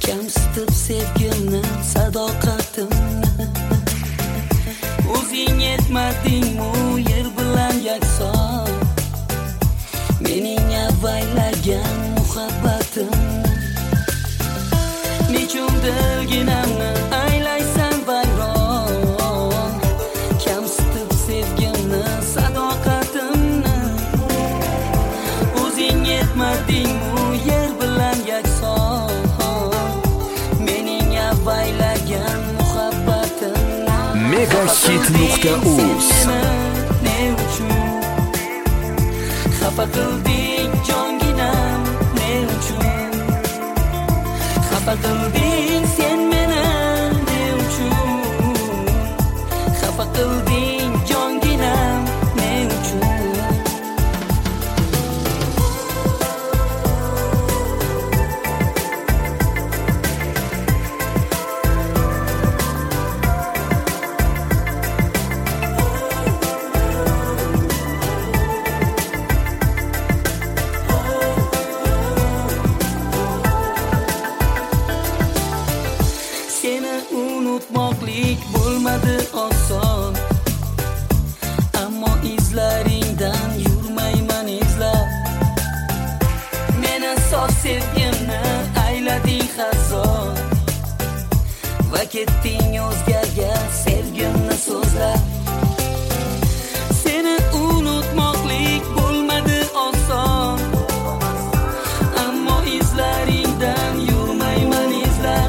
kamsitib sevgimni, sadoqatimni. O'zing yetmadingmi yer bilan yakson, mening avaylagan muhabbatimni. Nechundir ginamni aylaysan vayron, kamsitib sevgimni, sadoqatimni. O'zing yetmadingmi yer bilan yakson, mening avaylagan muhabbatimni. Megahit.uz Ne uchun xafa qilding jonginam, ne uchun xafa qilding sen meni, ne uchun xafa qilding jonginam, ne uchun. Seni unutmoqlik bo'lmadi oson, ammo izlaringdan yurmayman izlab. Meni sof sevgimni aylading xazon, va ketding o'zgaga sevgimni so'zlab. Seni unutmoqlik bo'lmadi oson, ammo izlaringdan yurmayman izlab.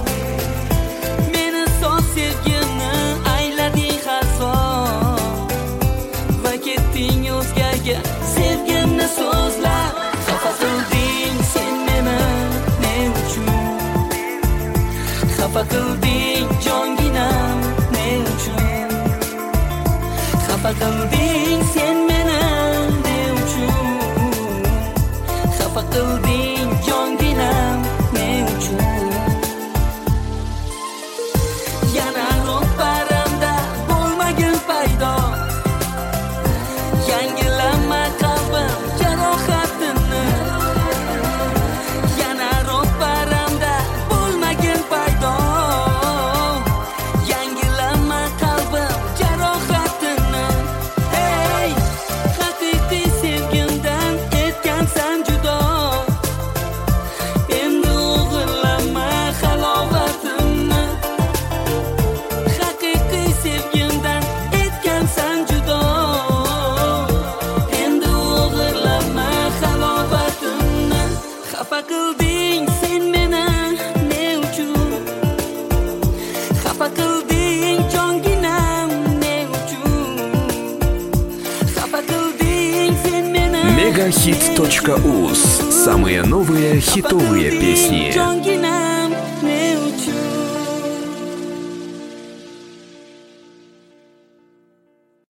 Meni sof sevgimni aylading xazon, va ketding o'zgaga sevgimni so'zlab. Xafa qilding sen meni, ne uchun xafa qilding jonginam, ne uchun xafa qilding sen meni, ne uchun xafa qilding jonginam, ne uchun. Yana ro'paramda bo'lmagin paydo, yangilama qalbim jarohatini. Yana ro'paramda bo'lmagin paydo, yangilama qalbim jarohatini. Hey, haqiqiy sevgimdan etgansan judo, endi o'g'irlama halovatimni. Haqiqiy sevgimdan etgansan judo, endi o'g'irlama halovatimni. Xafa qilding sen meni, ne uchun xafa qilding jonginam, ne uchun xafa qilding sen meni. Megahit.uz. Самые новые хитовые песни. Jonginam.